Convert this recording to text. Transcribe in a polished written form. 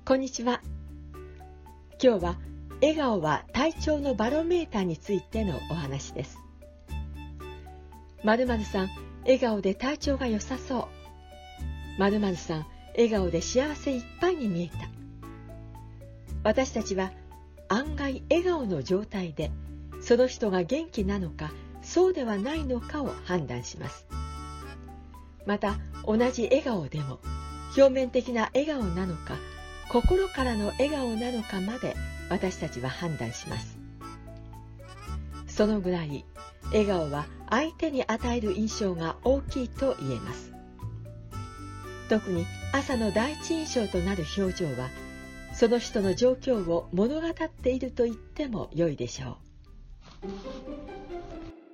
こんにちは。今日は笑顔は体調のバロメーターについてのお話です。〇〇さん、笑顔で体調が良さそう。〇〇さん、笑顔で幸せいっぱいに見えた。私たちは案外笑顔の状態でその人が元気なのかそうではないのかを判断します。また同じ笑顔でも表面的な笑顔なのか心からの笑顔なのかまで私たちは判断します。そのぐらい笑顔は相手に与える印象が大きいと言えます。特に朝の第一印象となる表情はその人の状況を物語っていると言っても良いでしょう。